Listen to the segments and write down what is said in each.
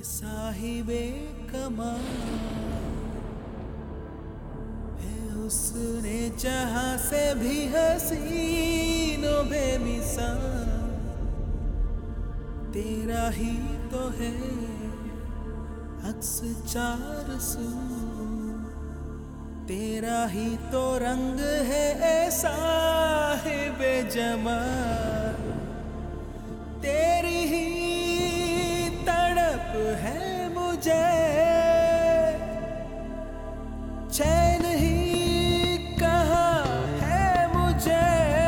साहिबे कमाल है हुस्ने जहां से भी हसीनों बेमिसाल तेरा ही तो है अक्स चार सू तेरा ही तो रंग है ऐसा है बेजमाल तेरी ही तड़प है मुझे चैन ही कहाँ है मुझे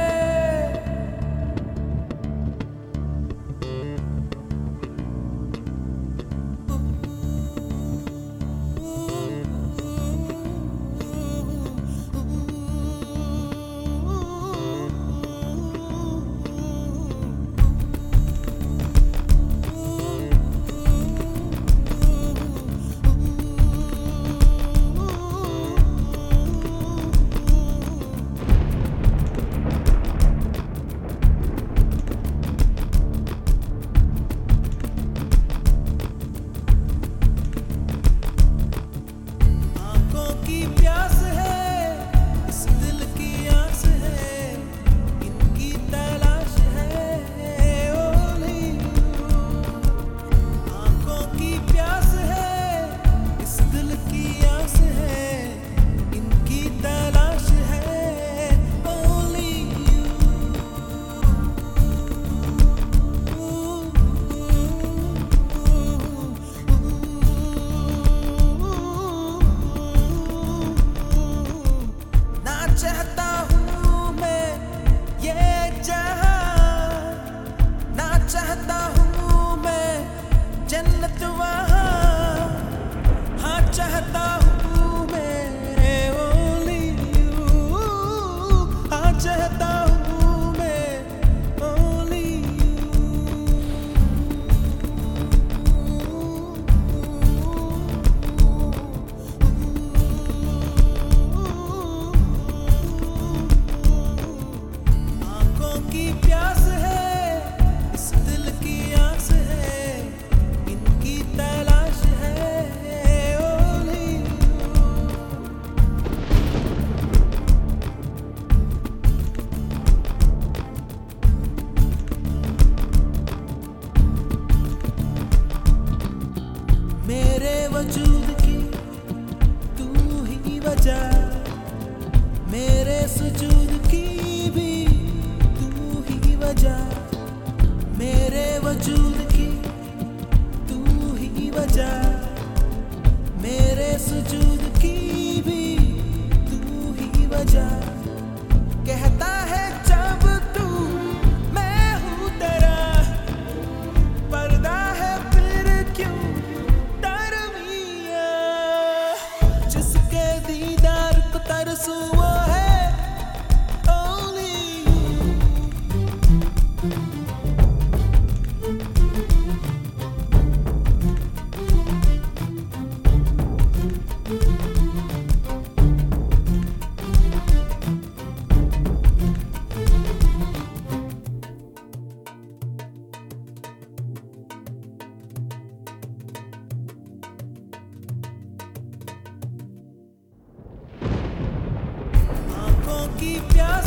वजूद की तू ही वजह मेरे सुजूद की भी तू ही वजह मेरे वजूद की तू ही वजह मेरे सुजूद की भी तू ही वजह कहता है जब तू मैं हूँ तेरा पर्दा है फिर क्यों दीदार को तरसू वो है only की प्यार